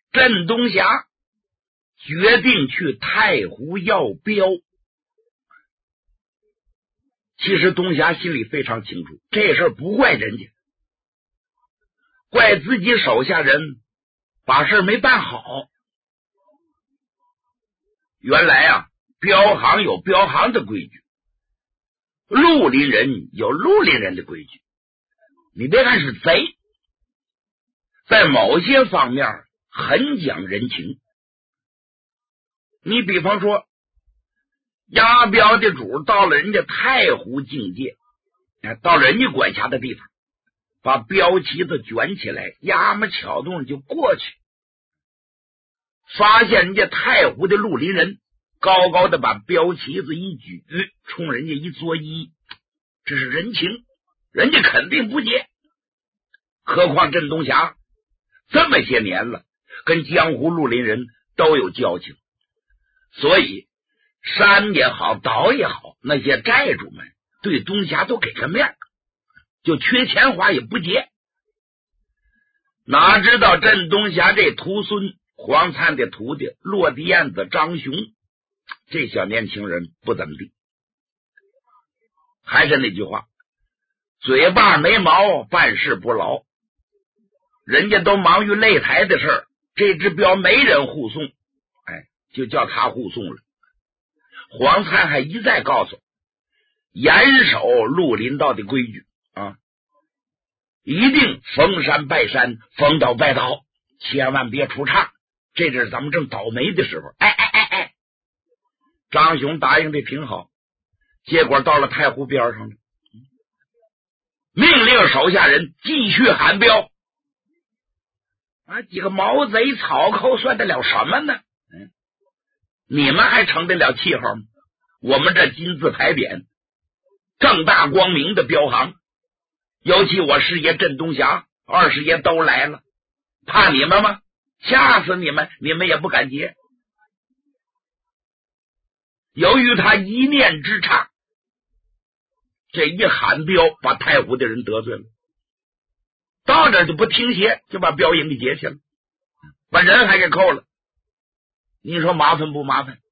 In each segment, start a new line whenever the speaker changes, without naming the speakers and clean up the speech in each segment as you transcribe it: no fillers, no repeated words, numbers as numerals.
镇东霞决定去太湖要镖。其实东霞心里非常清楚，这事不怪人家，怪自己手下人把事没办好。原来啊，镖行有镖行的规矩，绿林人有绿林人的规矩。你别看是贼，在某些方面很讲人情。你比方说押镖的主到了人家太湖境界，到了人家管辖的地方，把镖旗子卷起来，衙门撬动就过去，发现人家太湖的绿林人高高的把镖旗子一举，冲人家一作揖，这是人情，人家肯定不接。何况镇东霞这么些年了，跟江湖绿林人都有交情，所以山也好，岛也好，那些债主们对东霞都给个面，就缺钱花也不结。哪知道镇东霞这徒孙黄灿的徒弟落地燕子张雄，这小年轻人不怎么地。还是那句话，嘴巴没毛，办事不牢。人家都忙于擂台的事儿，这只镖没人护送，就叫他护送了。黄灿还一再告诉严守绿林道的规矩啊，一定逢山拜山，逢道拜道，千万别出岔。这是咱们正倒霉的时候。张雄答应的挺好，结果到了太湖边上了，命令手下人继续喊镖。几个毛贼草寇算得了什么呢？你们还成得了气候吗？我们这金字牌匾，正大光明的镖行，尤其我师爷镇东霞、二师爷都来了，怕你们吗？吓死你们，你们也不敢接。由于他一念之差，这一喊镖把太湖的人得罪了，到这就不停歇，就把镖引给劫去了，把人还给扣了。你说麻烦不麻烦？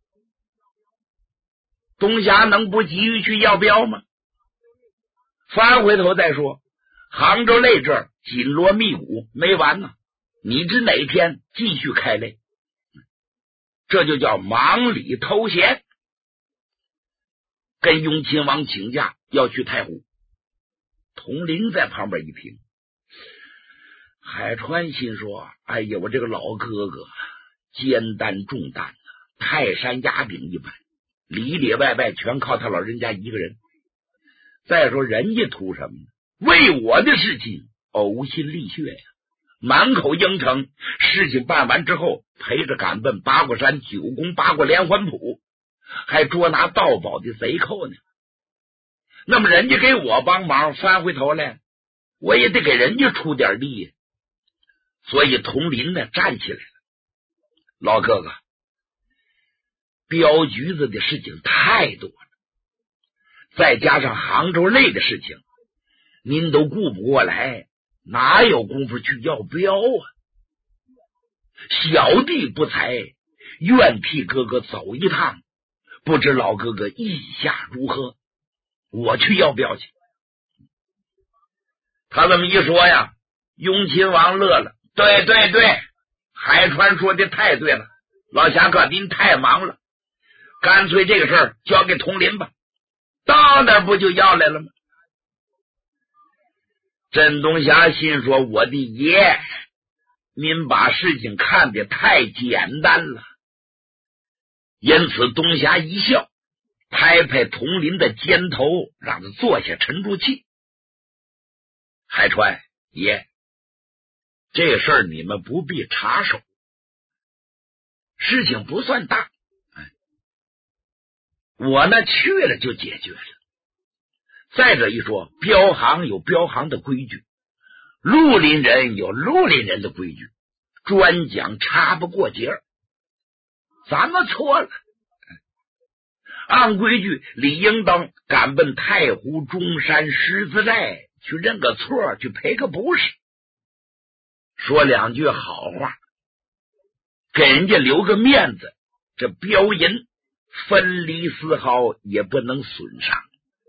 东霞能不急于去要镖吗？翻回头再说，杭州擂这儿紧锣密鼓没完呢，你知哪天继续开擂？这就叫忙里偷闲。跟雍亲王请假要去太湖，佟麟在旁边一听，海川心说：哎呀，我这个老哥哥肩担重担，泰山压顶一般，里里外外全靠他老人家一个人。再说人家图什么呢？为我的事情呕心沥血呀，满口应承。事情办完之后，陪着赶奔八卦山九宫八卦连环谱，还捉拿盗宝的贼寇呢。那么人家给我帮忙，翻回头来我也得给人家出点力。所以佟麟呢站起来了：老哥哥，镖局子的事情太多了，再加上杭州擂的事情，您都顾不过来，哪有功夫去要镖啊？小弟不才，愿替哥哥走一趟，不知老哥哥意下如何？我去要镖去。他这么一说呀，雍亲王乐了，对对对，海川说的太对了，老侠哥您太忙了，干脆这个事儿交给佟麟吧，到那不就要来了吗？镇东霞心说：我的爷，您把事情看得太简单了。因此东霞一笑，拍拍佟麟的肩头，让他坐下沉住气。海川爷，这事儿你们不必插手，事情不算大，我呢去了就解决了。再者一说，镖行有镖行的规矩，绿林人有绿林人的规矩，专讲插不过节，咱们错了。按规矩理应当赶奔太湖中山狮子寨去认个错，去赔个不是，说两句好话。 给人家留个面子，这标银分离丝毫也不能损伤。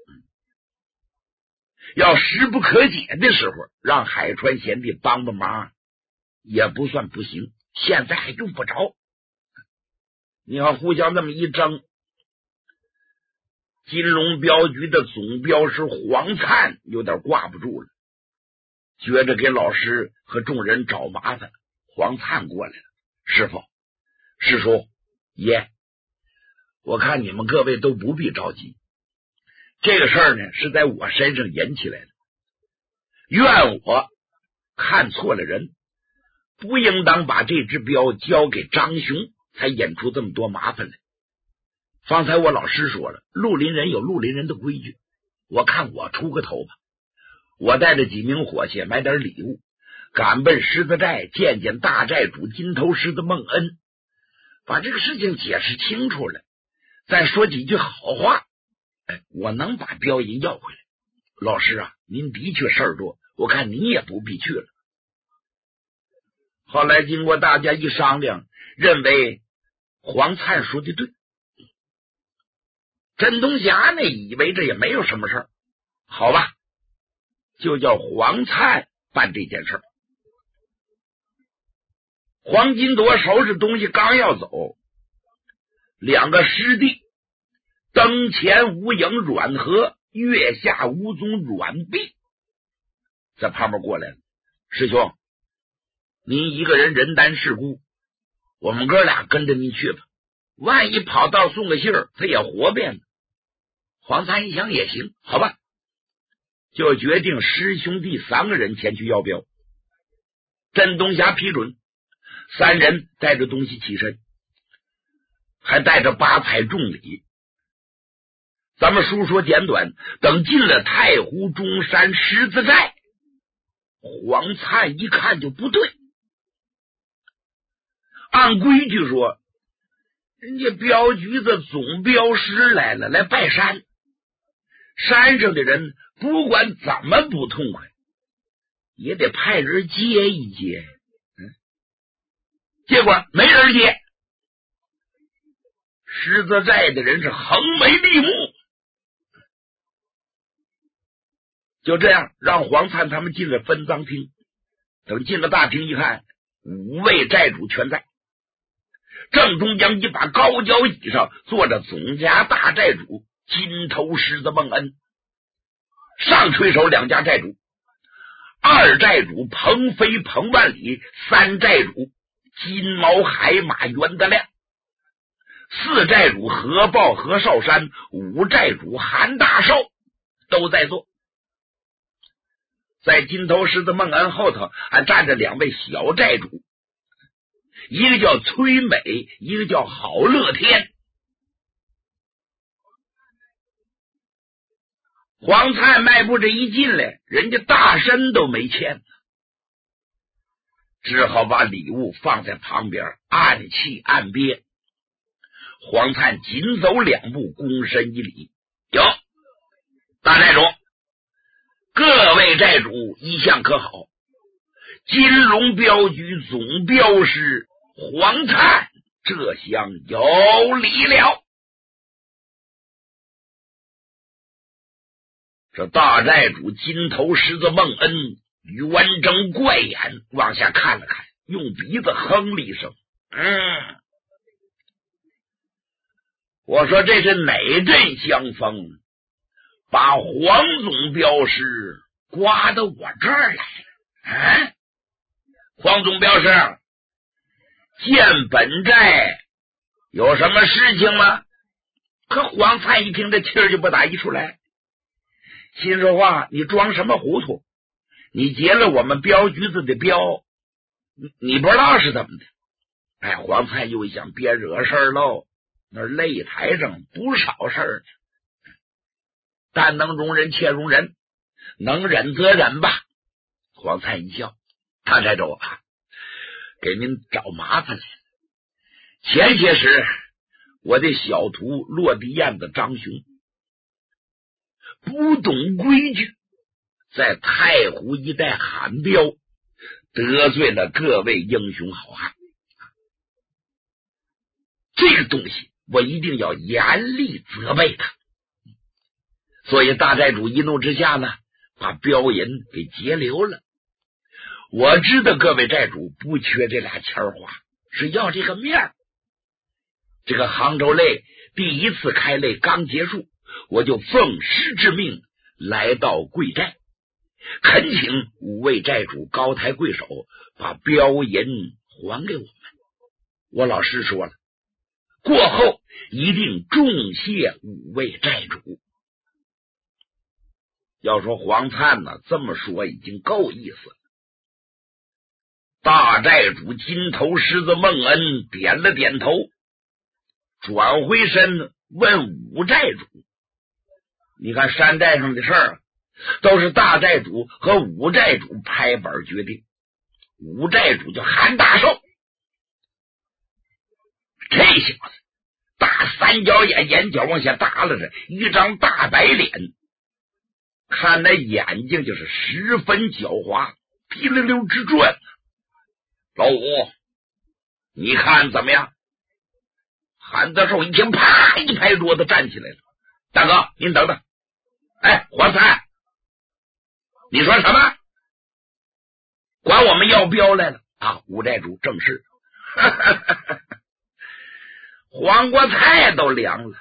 要时不可解的时候，让海川贤弟帮帮忙也不算不行，现在还用不着。你要互相这么一争，金龙镖局的总镖师黄灿有点挂不住了，觉着给老师和众人找麻烦。黄灿过来了，师傅、师叔、爷，我看你们各位都不必着急，这个事儿呢是在我身上引起来的，怨我看错了人，不应当把这只镖交给张雄，才引出这么多麻烦来。方才我老师说了，绿林人有绿林人的规矩，我看我出个头吧，我带着几名伙计买点礼物，赶奔狮子寨见见大寨主金头狮子孟恩，把这个事情解释清楚了，再说几句好话，我能把镖银要回来。老师啊，您的确事儿多，我看您也不必去了。后来经过大家一商量，认为黄灿说的对。镇东侠呢以为这也没有什么事儿，好吧，就叫黄灿办这件事儿。黄金铎收拾东西刚要走，两个师弟灯前无影阮和，月下无踪阮碧在旁边过来了。师兄，您一个人人单势孤，我们哥俩跟着您去吧，万一跑道送个信儿，他也活遍了。黄灿一想也行，好吧，就决定师兄弟三个人前去要镖。镇东侠批准，三人带着东西起身，还带着八彩重礼。咱们书说简短，等进了太湖中山狮子寨，黄灿一看就不对。按规矩说，人家镖局的总镖师来了，来拜山，山上的人不管怎么不痛快，也得派人接一接。结果没人接，狮子寨的人是横眉立目。就这样，让黄灿他们进了分赃厅。等进了大厅一看，5位寨主全在，正中央一把高脚椅上坐着总家大寨主金头狮子孟恩，上推手2家寨主，二寨主彭飞彭万里，三寨主金毛海马袁德亮，四寨主何豹何少山，五寨主韩大寿都在座。在金头狮子孟恩后头还站着2位小寨主，一个叫崔美，一个叫郝乐天。黄灿迈步这一进来，人家大身都没欠，只好把礼物放在旁边，暗气暗憋。黄灿紧走2步，躬身一礼：“有，大寨主，各位寨主一向可好？金龙镖局总镖师黄灿，这厢有礼了。”这大寨主金头狮子孟恩圆睁怪眼往下看了看，用鼻子哼了一声：“我说这是哪阵香风，把黄总镖师刮到我这儿来了？黄总镖师，见本寨有什么事情吗？”可黄灿一听这气儿就不打一处来，心说话，你装什么糊涂？你劫了我们镖局子的镖，你不知道是怎么的？黄灿又一想，别惹事儿喽，那擂台上不少事儿，但能容人且容人，能忍则忍吧。黄灿一笑：“大寨主啊，给您找麻烦来了。前些时我的小徒落地燕子张雄不懂规矩，在太湖一带喊镖，得罪了各位英雄好汉。 这个东西我一定要严厉责备他。所以大寨主一怒之下呢，把镖银给截留了。我知道各位寨主不缺这俩钱花，是要这个面。这个杭州擂第一次开擂刚结束，我就奉师之命来到贵寨，恳请5位寨主高抬贵手，把镖银还给我们。我老师说了，过后一定重谢5位寨主。要说黄灿呢，这么说已经够意思了。大寨主金头狮子孟恩点了点头，转回身问5寨主：你看山寨上的事儿都是大寨主和5寨主拍板决定。5寨主就韩大寿，这小子大三角眼，眼角往下耷拉着一张大白脸，看那眼睛就是十分狡猾，滴溜溜直转。老五，你看怎么样？韩大寿一听，啪一拍桌子站起来了。大哥，您等等。哎，黄灿，你说什么？管我们要镖来了啊！5寨主正是。黄瓜菜都凉了。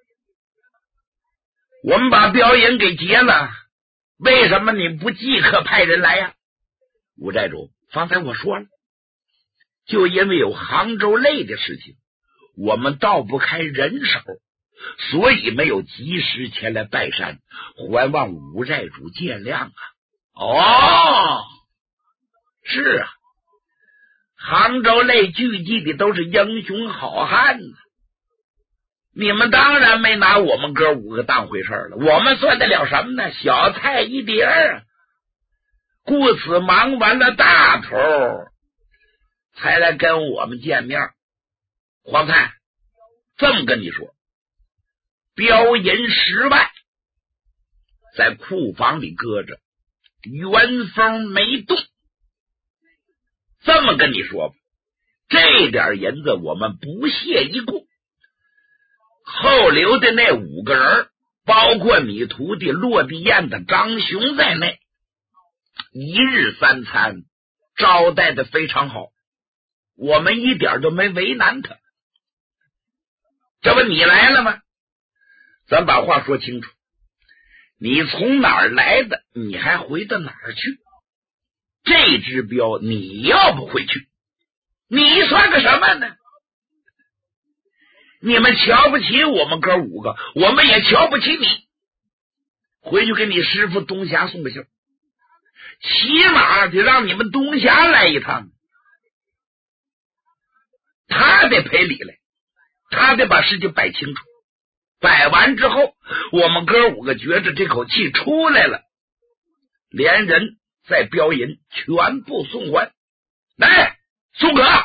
我们把镖银给劫了，为什么你不即刻派人来呀？5寨主，方才我说了，就因为有杭州擂的事情，我们倒不开人手，所以没有及时前来拜山，还望5寨主见谅啊。哦，是啊，杭州擂聚集的都是英雄好汉呢，你们当然没拿我们哥5个当回事了，我们算得了什么呢？小菜一碟啊！故此忙完了大头，才来跟我们见面。黄灿，这么跟你说，镖银10万在库房里搁着，原封没动。这么跟你说吧，这点银子我们不屑一顾。后留的那5个人，包括你徒弟落地雁的张雄在内，1日3餐招待的非常好，我们一点都没为难他。这不你来了吗？咱把话说清楚，你从哪儿来的，你还回到哪儿去？这只镖你要不回去，你算个什么呢？你们瞧不起我们哥5个，我们也瞧不起你。回去给你师傅东霞送个信，起码得让你们东霞来一趟，他得赔礼来，他得把事情摆清楚。摆完之后，我们哥5个觉着这口气出来了，连人带镖银全部送还。来，送哥！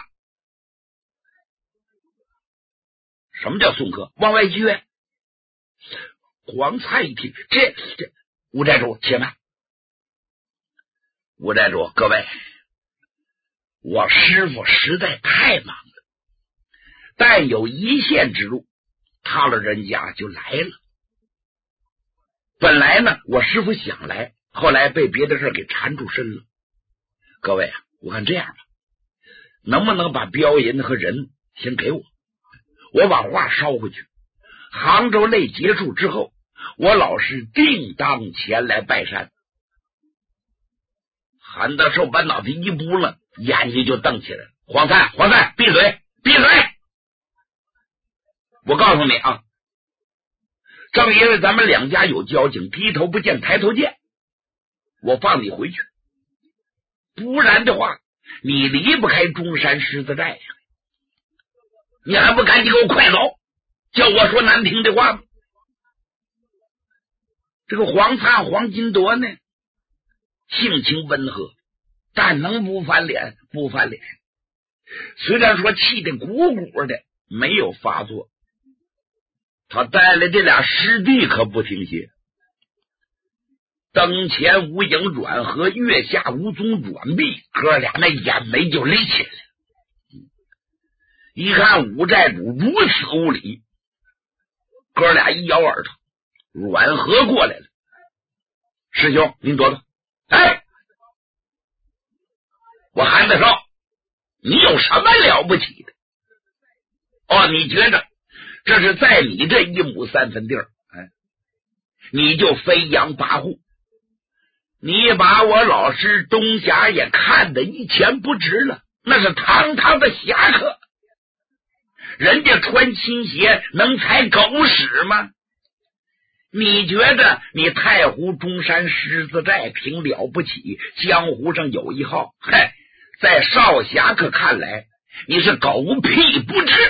什么叫送客？往外撅。黄灿一听，这5寨主且慢。5寨主，各位，我师傅实在太忙了，但有一线之路，他老人家就来了。本来呢，我师傅想来，后来被别的事给缠住身了。各位啊，我看这样吧，能不能把镖银和人先给我？我把话捎回去，杭州擂结束之后，我老师定当前来拜山。韩大寿把脑袋一扑了，眼睛就瞪起来了。黄灿，闭嘴，闭嘴！我告诉你啊，正因为咱们2家有交情，低头不见抬头见，我放你回去，不然的话，你离不开中山狮子寨呀。你还不赶紧给我快走，叫我说难听的话吗？这个黄灿黄金铎呢，性情温和，但能不翻脸不翻脸。虽然说气得鼓鼓的，没有发作，他带来这俩师弟可不停歇。灯前无影转和月下无踪转避，哥俩那眼眉就立起来了。 一看武寨主如此无礼，哥俩一摇耳朵，阮和过来了。师兄，您躲躲。哎，我韩德绍，你有什么了不起的？哦，你觉得这是在你这1亩3分地儿，哎，你就飞扬跋扈，你把我老师东侠也看得一钱不值了，那是堂堂的侠客，人家穿新鞋能踩狗屎吗？你觉得你太湖中山狮子寨挺了不起，江湖上有一号，嗨，在少侠客看来你是狗屁不值。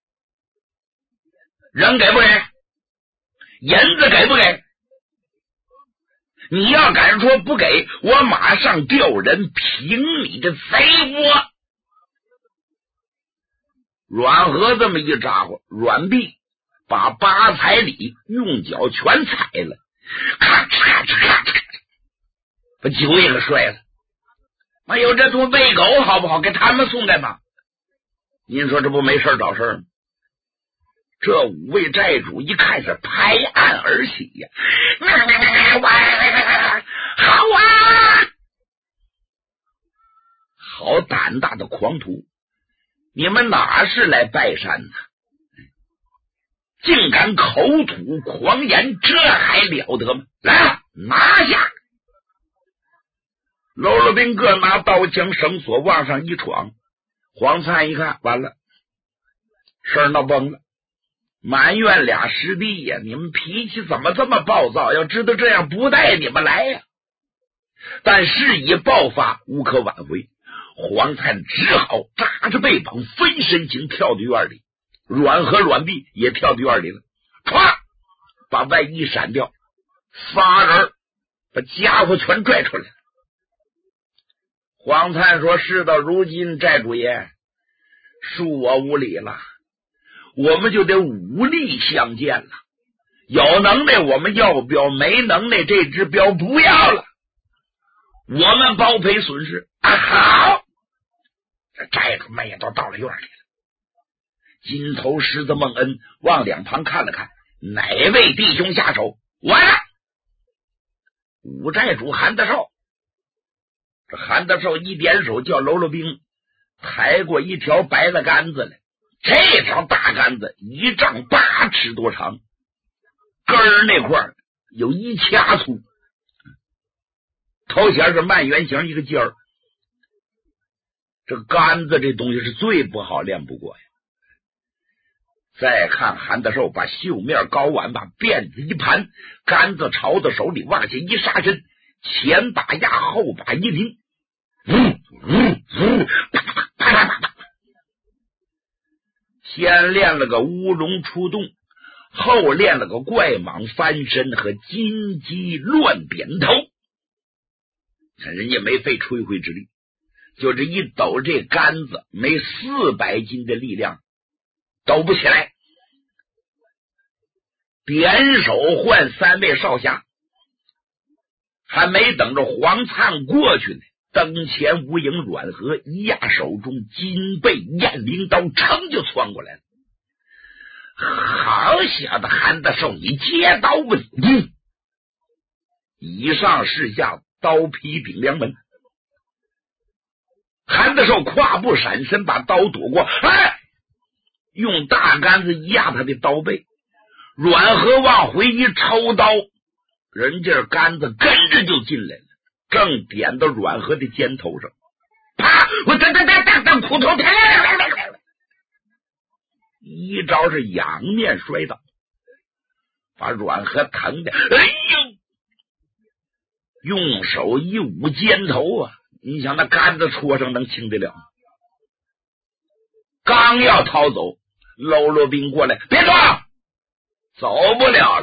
人给不给？银子给不给？你要敢说不给，我马上调人平你的贼窝。阮和这么一扎伙，阮弼把八彩礼用脚全踩了，咔哧咔哧咔哧，把酒也给摔了。哎呦，这多喂狗好不好？给他们送来吧。您说这不没事找事吗？这5位寨主一看是拍案而起呀，好啊！好胆大的狂徒，你们哪是来拜山呢？竟敢口吐狂言，这还了得吗？来，拿下！喽啰兵各拿刀枪绳索往上一闯，黄灿一看，完了，事儿闹崩了。埋怨俩师弟呀，你们脾气怎么这么暴躁？要知道这样不带你们来呀！但事已爆发，无可挽回。黄灿只好扎着背膀飞身形跳到院里，阮和阮弼也跳到院里了，唰，把外衣闪掉，3人把家伙全拽出来了。黄灿说：“事到如今，寨主爷恕我无礼了，我们就得武力相见了。有能耐我们要镖，没能耐这只镖不要了，我们包赔损失啊！”好，这寨主们也都到了院里了。金头狮子孟恩往两旁看了看，哪位弟兄下手？完了，五寨主韩德绍。这韩德绍一点手，叫喽啰兵抬过一条白的杆子来。这条大杆子1丈8尺多长，根儿那块有1掐粗，头前是半圆形一个尖儿。这杆子这东西是最不好练不过呀。再看韩德寿把袖面高挽，把辫子一盘，杆子朝着手里往下一杀身，前把压后把一拎，先练了个乌龙出洞，后练了个怪蟒翻身和金鸡乱扁头。看人家没费吹灰之力，就这一抖，这杆子没400斤的力量抖不起来。点手换3位少侠，还没等着黄灿过去呢，灯前无影阮和一压手中金背雁翎刀，噌就窜过来了。好小的韩德寿，你接刀吧！以上是下刀劈顶梁门。韩德寿跨步闪身，把刀躲过，哎，用大杆子压他的刀背。阮和往回一抽刀，人家杆子跟着就进来了，正点到阮和的肩头上，啪！我当苦头，一招是仰面摔倒，把阮和疼的，哎呦！用手一捂肩头啊！你想那杆子戳上能轻得了吗？刚要逃走，喽啰兵过来，别抓！走不了了，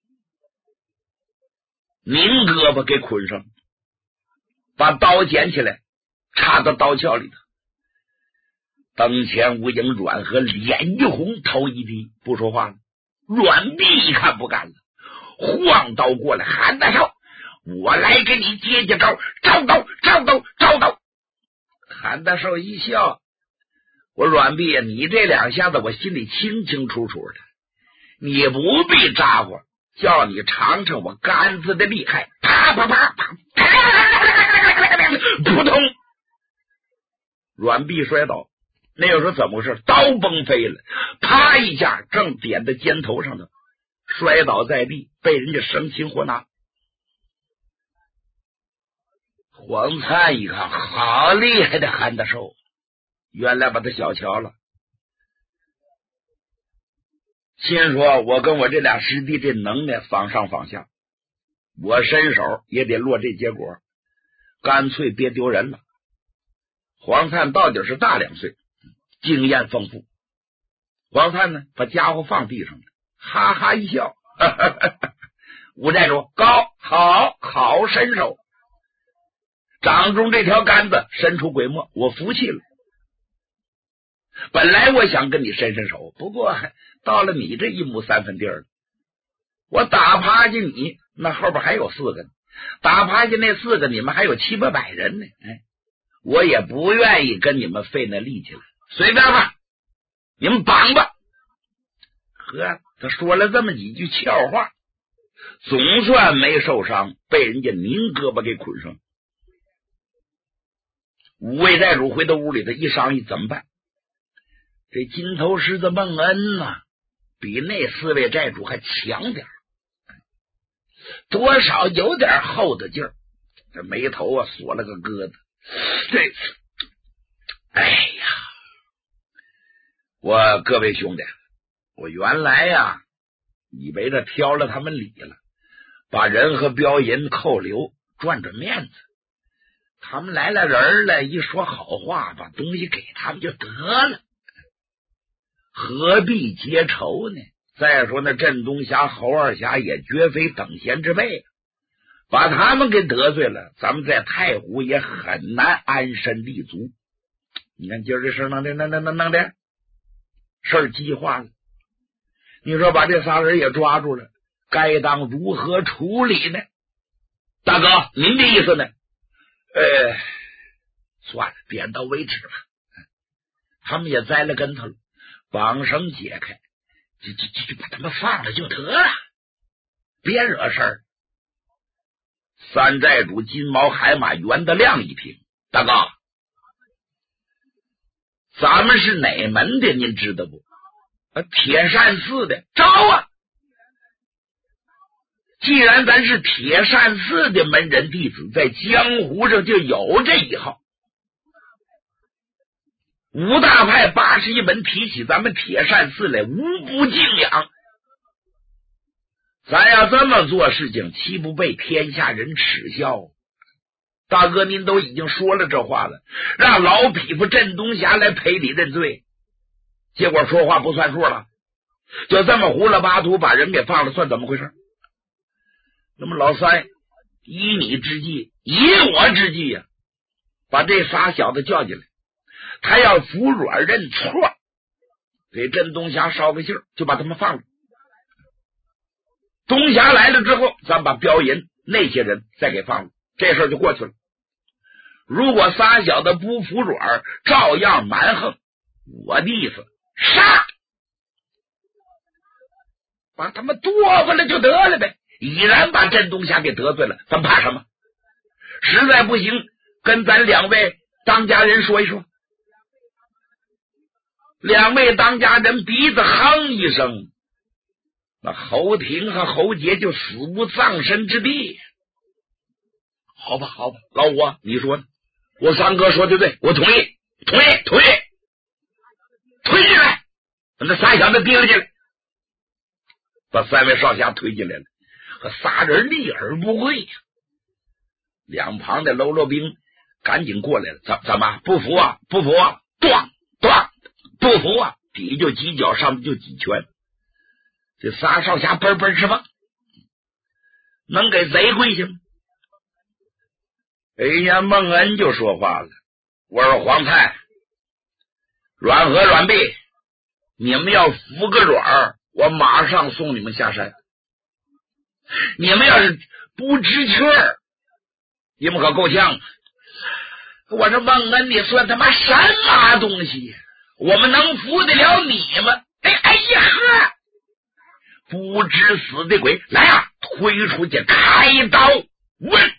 拧胳膊给捆上，把刀捡起来插到刀鞘里头。灯前无影阮和脸一红，头一低，不说话了。阮弼一看不干了，晃刀过来，韩德寿，我来给你接招，招刀！韩德寿一笑， 我阮碧呀，你这两下子我心里清清楚楚的，你不必咋呼，叫你尝尝我杆子的厉害。啪啪啪啪，扑通，阮碧摔倒。那个时候怎么回事？刀崩飞了，啪一下正点在肩头上头，摔倒在地，被人家生擒活拿。黄灿一看，好厉害的韩大寿，原来把他小瞧了，心说我跟我这俩师弟这能耐仿上仿下，我伸手也得落这结果，干脆别丢人了。黄灿到底是大2岁，经验丰富。黄灿呢，把家伙放地上了，哈哈一笑，吴寨主高，好身手，掌中这条杆子神出鬼没，我服气了。本来我想跟你伸手，不过到了你这1亩3分地儿，我打趴下你，那后边还有4个呢，打趴下那4个，你们还有700-800人呢。我也不愿意跟你们费那力气了，随便吧，你们绑吧。呵，他说了这么几句俏话，总算没受伤，被人家拧胳膊给捆上。五位寨主回到屋里头一商议怎么办？这金头狮子孟恩呐，比那4位寨主还强点，多少有点厚的劲儿，这眉头啊锁了个疙瘩。这次哎呀，我各位兄弟，我原来呀以为这挑了他们理了，把人和标银扣留，赚赚面子。他们来了人了，一说好话，把东西给他们就得了，何必结仇呢？再说那镇东侠、侯二侠也绝非等闲之辈，把他们给得罪了，咱们在太湖也很难安身立足。你看今儿这事弄的事儿激化了，你说把这仨人也抓住了，该当如何处理呢？大哥，您的意思呢？算了，点到为止吧。他们也栽了跟头了，绑绳解开，就把他们放了就得了，别惹事儿。3寨主金毛海马袁德亮一听，大哥，咱们是哪门的您知道不？铁扇寺的，招啊！既然咱是铁扇寺的门人弟子，在江湖上就有这一号。5大派81门提起咱们铁扇寺来，无不敬仰。咱要这么做事情，岂不被天下人耻笑？大哥，您都已经说了这话了，让老匹夫镇东侠来赔礼认罪，结果说话不算数了，就这么胡了八涂把人给放了，算怎么回事？那么老三依你之计，以我之计呀，把这仨小子叫进来，他要服软认错，给镇东侠捎个信儿，就把他们放了。东侠来了之后，咱把标银那些人再给放了，这事儿就过去了。如果仨小子不服软，照样蛮横，我的意思杀，把他们剁回来就得了呗。已然把镇东侠给得罪了，咱怕什么？实在不行，跟咱2位当家人说一说。2位当家人鼻子哼一声，那侯廷和侯杰就死无葬身之地。好吧，老五啊，你说呢？我三哥说的对，我同意推进来，把那仨小子提了进来，把3位少侠推进来了。和仨人立而不会呀，两旁的喽啰兵赶紧过来了，怎么不服啊？撞，不服啊！底就几脚，上面就几拳。这仨少侠嘣嘣吃饭，能给贼跪下吗？哎呀，孟恩就说话了，我说黄太、阮和、阮碧，你们要服个软，我马上送你们下山。你们要是不知趣儿，你们可够呛。我说孟恩，你算他妈什么东西？ 我们能服得了你吗？哎呀呵！不知死的鬼，来啊，推出去开刀！问